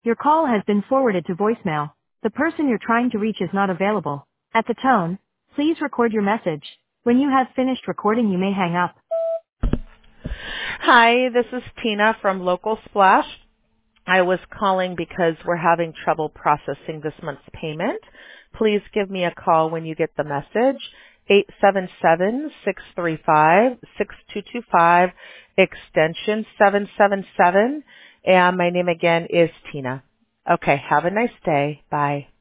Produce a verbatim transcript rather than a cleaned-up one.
Your call has been forwarded to voicemail. The person you're trying to reach is not available. At the tone, please record your message. When you have finished recording, you may hang up. Hi, this is Tina from Local Splash. I was calling because we're having trouble processing this month's payment. Please give me a call when you get the message. eight seven seven, six three five, six two two five, extension seven seven seven. And my name again is Tina. Okay, have a nice day. Bye.